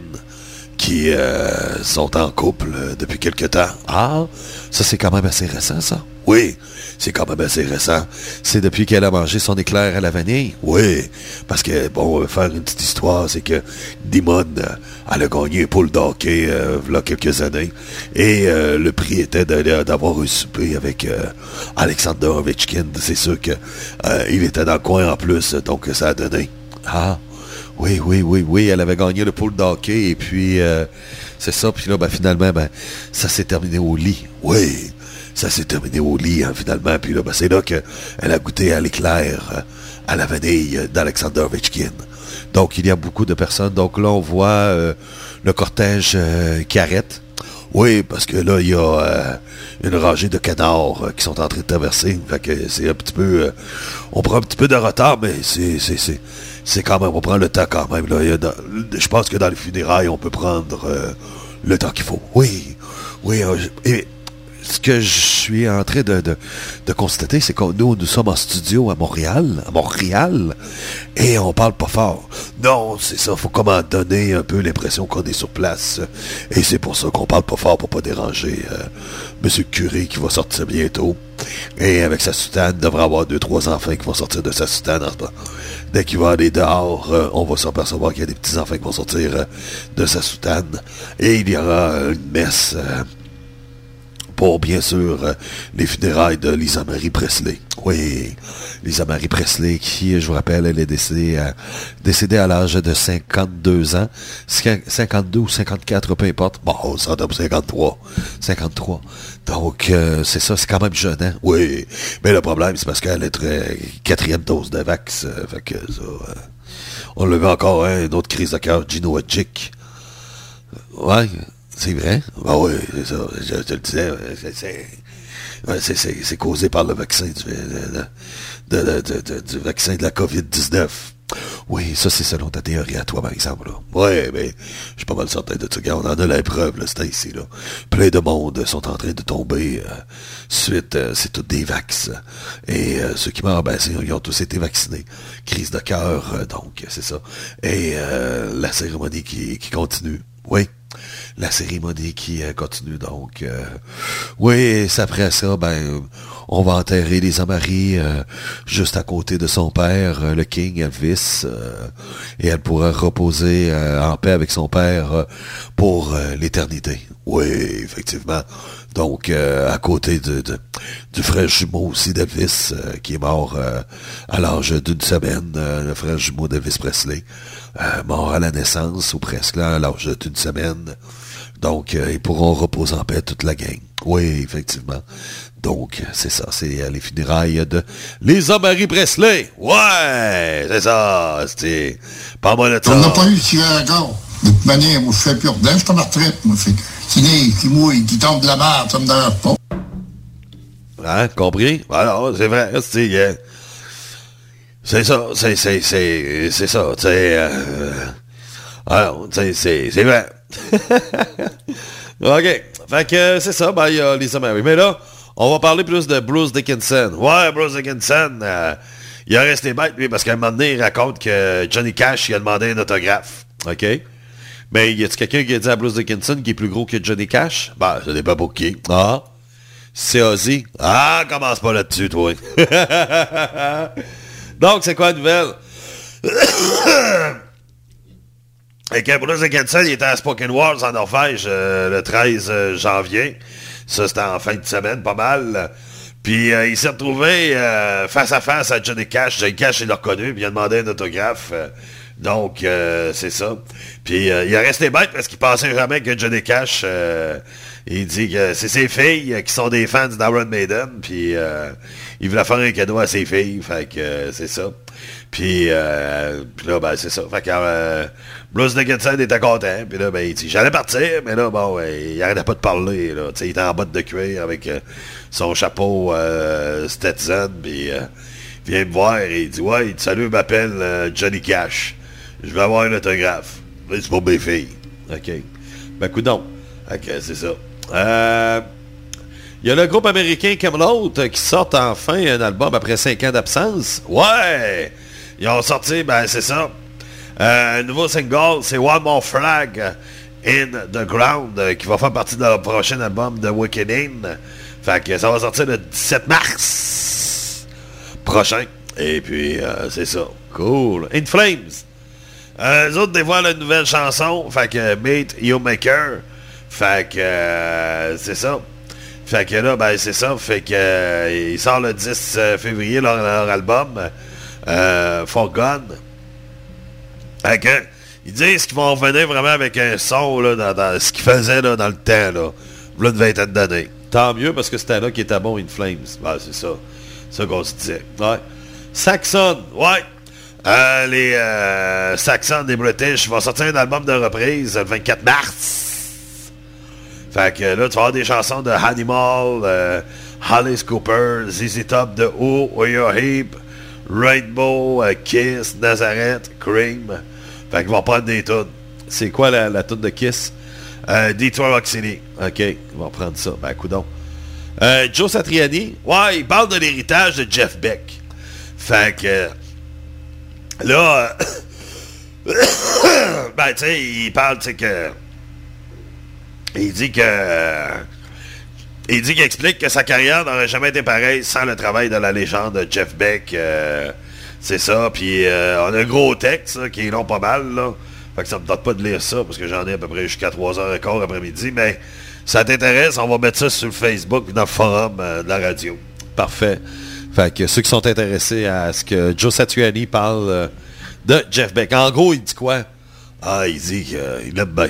qui euh, sont en couple euh, depuis quelque temps. Ah, ça c'est quand même assez récent, ça? Oui, c'est quand même assez récent. C'est depuis qu'elle a mangé son éclair à la vanille? Oui, parce que, bon, on va faire une petite histoire, c'est que Damon, euh, elle a gagné un pool d'hockey euh, il y a quelques années, et euh, le prix était d'aller, d'avoir un souper avec euh, Alexander Ovechkin. C'est sûr que euh, il était dans le coin en plus, donc ça a donné. Ah, oui, oui, oui, oui, elle avait gagné le pool d'hockey, et puis, euh, c'est ça, puis là, ben, finalement, ben, ça s'est terminé au lit. Oui, ça s'est terminé au lit, hein, finalement, puis là, ben, c'est là qu'elle a goûté à l'éclair, euh, à la vanille d'Alexander Ovechkin. Donc, il y a beaucoup de personnes. Donc là, on voit euh, le cortège euh, qui arrête. Oui, parce que là, il y a euh, une rangée de canards euh, qui sont en train de traverser. Fait que c'est un petit peu... Euh, on prend un petit peu de retard, mais c'est... c'est, c'est C'est quand même, on prend le temps quand même. Là. Il y a dans, je pense que dans les funérailles, on peut prendre euh, le temps qu'il faut. Oui, oui. Euh, et ce que je suis en train de, de, de constater, c'est que nous, nous sommes en studio à Montréal, à Montréal, et on parle pas fort. Non, c'est ça, faut comment donner un peu l'impression qu'on est sur place. Et c'est pour ça qu'on parle pas fort, pour pas déranger euh, Monsieur Curé qui va sortir bientôt. Et avec sa soutane, il devrait avoir deux, trois enfants qui vont sortir de sa soutane en ce moment. Dès qu'il va aller dehors, euh, on va s'apercevoir qu'il y a des petits-enfants qui vont sortir euh, de sa soutane. Et il y aura euh, une messe euh, pour, bien sûr, euh, les funérailles de Lisa Marie Presley. Oui, Lisa Marie Presley, qui, je vous rappelle, elle est décédée à, décédée à l'âge de cinquante-deux ans. cinquante-deux ou cinquante-quatre, peu importe. Bon, ça donne cinquante-trois. cinquante-trois. Donc, euh, c'est ça, c'est quand même jeune, hein? Oui. Mais le problème, c'est parce qu'elle est très quatrième dose de vax. Euh, fait que ça... Euh, On l'a vu encore, hein, une autre crise de cœur, Gino Adjic. Ouais, c'est vrai. Ben oui, c'est ça, je, je te le disais, c'est, c'est, ouais, c'est, c'est, c'est causé par le vaccin du, de, de, de, de, du vaccin de la covid dix-neuf. Oui, ça c'est selon ta théorie à toi, par exemple, là. Ouais, mais je suis pas mal certain de ça. On en a la preuve, là, c'est ici, là. Plein de monde sont en train de tomber euh, suite, euh, c'est tout des vax. Et euh, ceux qui meurent, ben, c'est, ils ont tous été vaccinés. Crise de cœur, euh, donc, c'est ça. Et euh, la cérémonie qui, qui continue. Oui. La cérémonie qui euh, continue, donc. Euh, oui, c'est après ça, ben, on va enterrer Lisa Marie euh, juste à côté de son père, euh, le King Elvis, euh, et elle pourra reposer euh, en paix avec son père euh, pour euh, l'éternité. Oui, effectivement. Donc, euh, à côté de, de du frère jumeau aussi d'Elvis, euh, qui est mort euh, à l'âge d'une semaine, euh, le frère jumeau d'Elvis Presley, euh, mort à la naissance, ou presque là, à l'âge d'une semaine. Donc, euh, ils pourront reposer en paix toute la gang. Oui, effectivement. Donc, c'est ça, c'est euh, les funérailles de Lisa Marie Presley. Ouais, c'est ça, c'est pas mal de ça. On n'a pas eu tiré à la gorge. De toute manière, moi, je fais plus ordinaire, je suis en retraite, moi. Fait qui naît, qui mouille, qui tombe de la mer, ça me dérange pas. Hein, compris? Voilà, c'est vrai, c'est... Euh, c'est ça, c'est, c'est, c'est, c'est ça, tu sais... Euh, alors, tu sais, c'est, c'est vrai. OK, fait que c'est ça, ben, il y a Lisa Marie. Mais là, on va parler plus de Bruce Dickinson. Ouais, Bruce Dickinson, euh, il a resté bête, lui, parce qu'à un moment donné, il raconte que Johnny Cash, il a demandé un autographe. OK? Mais y a-t-il quelqu'un qui a dit à Bruce Dickinson qui est plus gros que Johnny Cash? Ben, ça n'est pas pour qui. Ah? C'est Ozzy. Ah, commence pas là-dessus, toi. Donc, c'est quoi la nouvelle? Et que Bruce Dickinson, il était à Spoken Words en Norvège euh, le treize janvier. Ça, c'était en fin de semaine, pas mal. Puis, euh, il s'est retrouvé euh, face à face à Johnny Cash. Johnny Cash, il l'a reconnu, puis il a demandé un autographe. Euh, donc, euh, c'est ça. Puis, euh, il a resté bête parce qu'il pensait jamais que Johnny Cash, euh, il dit que c'est ses filles qui sont des fans d'Iron Maiden. Puis, euh, il voulait faire un cadeau à ses filles. Fait que euh, c'est ça. Puis, euh, puis là, ben, c'est ça. Fait que euh, Bruce Dickinson était content. Puis là, ben, il dit, j'allais partir, mais là, bon, ouais, il arrêtait pas de parler, là. Tu sais, il était en botte de cuir avec euh, son chapeau euh, Stetson. Puis, euh, il vient me voir et il dit, ouais, il dit, salut, je m'appelle euh, Johnny Cash. Je vais avoir un autographe. Là, c'est pour mes filles. OK. Ben, coudonc. OK, c'est ça. Euh... Il y a le groupe américain Camelot qui sort enfin un album après cinq ans d'absence. Ouais! Ils ont sorti, ben c'est ça. Euh, un nouveau single, c'est One More Flag in the Ground, euh, qui va faire partie de leur prochain album de Awakening. Fait que ça va sortir le dix-sept mars prochain. Et puis, euh, c'est ça. Cool. In Flames. Euh, eux autres dévoilent une nouvelle chanson. Fait que Meet You Maker. Fait que euh, c'est ça. Fait que là, ben c'est ça. Fait que euh, il sort le dix février leur, leur album euh, Forgone. Fait que ils disent qu'ils vont revenir vraiment avec un son là, dans, dans ce qu'ils faisaient là, dans le temps, là. Là, une vingtaine d'années. Tant mieux parce que c'était là qui était bon In Flames. Ben, c'est ça. C'est ça qu'on se disait. Ouais. Saxon, ouais. Euh, les euh, Saxons des British vont sortir un album de reprise le vingt-quatre mars. Fait que là, tu vas avoir des chansons de Animal, euh, Alice Cooper, Z Z Top, The Who, We Are Heap, Rainbow, uh, Kiss, Nazareth, Cream. Fait qu'ils vont prendre des tunes. C'est quoi la, la tune de Kiss? Euh, Detroit Rock City. OK, ils vont prendre ça. Ben, coudonc. Euh, Joe Satriani, ouais, il parle de l'héritage de Jeff Beck. Fait que... Là... Euh, ben, tu sais, il parle, tu sais, que... Il dit que... Euh, il dit qu'il explique que sa carrière n'aurait jamais été pareille sans le travail de la légende de Jeff Beck. Euh, c'est ça. Puis euh, on a un gros texte là, qui est long pas mal. Là. Fait que ça me tente pas de lire ça parce que j'en ai à peu près jusqu'à trois heures quinze après-midi. Mais ça t'intéresse, on va mettre ça sur le Facebook dans le forum euh, de la radio. Parfait. Fait que ceux qui sont intéressés à ce que Joe Satriani parle euh, de Jeff Beck. En gros, il dit quoi? Ah, il dit qu'il euh, l'aime bien.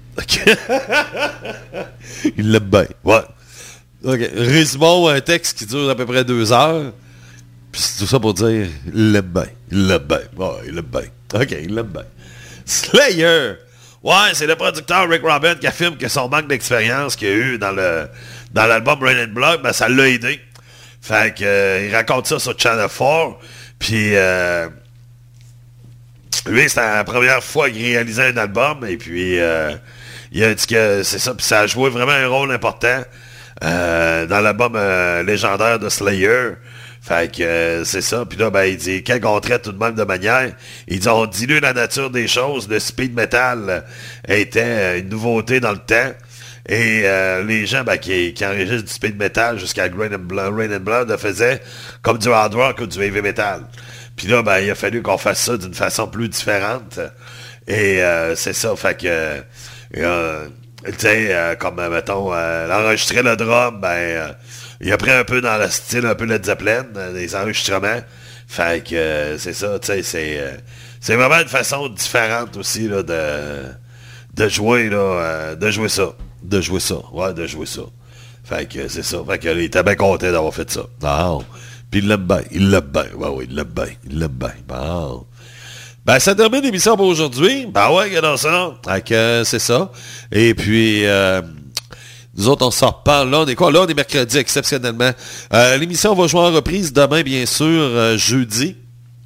Il l'aime bien. Ouais. OK. Résumons un texte qui dure à peu près deux heures. Puis c'est tout ça pour dire, il l'aime bien. Il l'aime bien. Ouais, il l'aime bien. OK, il l'aime bien. Slayer. Ouais, c'est le producteur Rick Rubin qui affirme que son manque d'expérience qu'il a eu dans le dans l'album Rain and Blood, ben ça l'a aidé. Fait que euh, il raconte ça sur Channel quatre. Puis euh, lui, c'était la première fois qu'il réalisait un album. Et puis euh, il a dit que c'est ça. Puis ça a joué vraiment un rôle important euh, dans l'album euh, légendaire de Slayer. Fait que euh, c'est ça. Puis là, ben, il dit, quand on traite tout de même de manière, il dit, on dilue la nature des choses. Le speed metal était une nouveauté dans le temps. Et euh, les gens ben, qui, qui enregistrent du speed metal jusqu'à Rain and Blood, Rain and Blood le faisaient comme du hard rock ou du heavy metal. Puis là, ben, il a fallu qu'on fasse ça d'une façon plus différente. Et euh, c'est ça. Fait que, euh, tu sais, euh, comme, mettons, euh, l'enregistrer le drum, ben... Euh, il a pris un peu dans le style, un peu Led Zeppelin, des enregistrements. Fait que euh, c'est ça, tu sais, c'est, euh, c'est vraiment une façon différente aussi là, de, de jouer, là, euh, de jouer ça. De jouer ça, ouais, de jouer ça. Fait que c'est ça. Fait que il était bien content d'avoir fait ça. Non. Puis il l'aime bien, il l'aime bien. Ouais, oui, il l'aime bien, il l'aime bien. Bon. Ben, ça termine l'émission pour aujourd'hui. Ben ouais, regardons ça. Fait que c'est ça. Et puis... Euh, nous autres, on s'en reparle. Là, on est quoi? Là, on est mercredi, exceptionnellement. Euh, l'émission va jouer en reprise demain, bien sûr, euh, jeudi.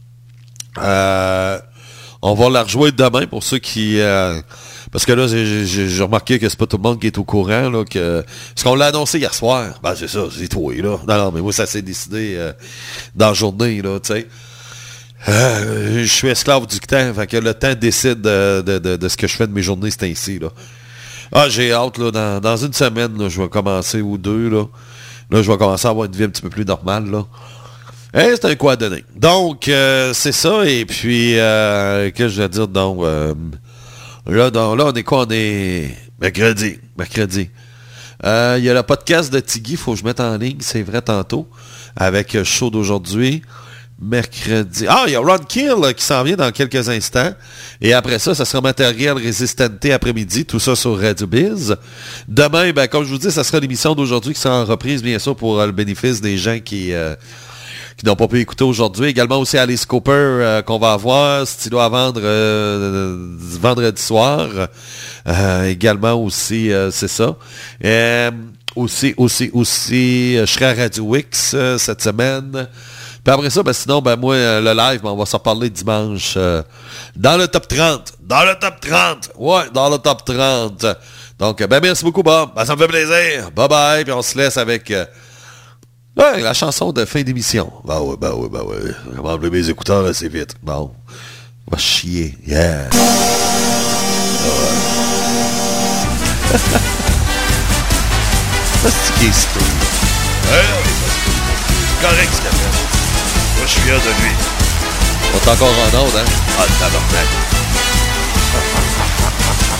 Euh, on va la rejouer demain pour ceux qui... Euh, parce que là, j'ai, j'ai, j'ai remarqué que c'est pas tout le monde qui est au courant. Là, que, parce qu'on l'a annoncé hier soir. Ben, c'est ça, c'est toi, là. Non, non, mais moi, ça s'est décidé euh, dans la journée, là, tu sais. Euh, je suis esclave du temps. Fait que le temps décide de, de, de, de ce que je fais de mes journées, c'est ainsi, là. Ah, j'ai hâte, là, dans, dans une semaine, là, je vais commencer, ou deux, là. Là, je vais commencer à avoir une vie un petit peu plus normale, là. Eh, c'est un coup à donner. Donc, euh, c'est ça, et puis, euh, qu'est-ce que je vais dire, donc, euh, là, donc, là, on est quoi, on est mercredi, mercredi. Euh, il y a le podcast de Tiggy, il faut que je mette en ligne, c'est vrai, tantôt, avec le show d'aujourd'hui. Mercredi. Ah, il y a Ron Kill là, qui s'en vient dans quelques instants. Et après ça, ça sera Matériel Résistante après-midi. Tout ça sur Radio Biz. Demain, ben, comme je vous dis, ça sera l'émission d'aujourd'hui qui sera en reprise, bien sûr, pour euh, le bénéfice des gens qui, euh, qui n'ont pas pu écouter aujourd'hui. Également aussi Alice Cooper euh, qu'on va avoir. Stylo à vendre euh, vendredi soir. Euh, également aussi, euh, c'est ça. Euh, aussi, aussi, aussi, euh, je serai à Radio X euh, cette semaine. Puis après ça, ben sinon, ben moi, euh, le live, ben, on va s'en parler dimanche. Euh, dans le top trente. Dans le top trente. Ouais, dans le top trente. Donc, ben merci beaucoup, Bob. Ben, ça me fait plaisir. Bye bye. Puis on se laisse avec euh, ouais, la chanson de fin d'émission. Ben ouais, ben ouais, ben ouais. Je vais enlever mes écouteurs assez vite. Bon. On va chier. Yeah. Ouais. C'est qui est stupide. Ouais, c'est correct ce qu'il a fait. Moi, je suis fier de lui. On est encore en ordre, hein? Ah, tabarnak.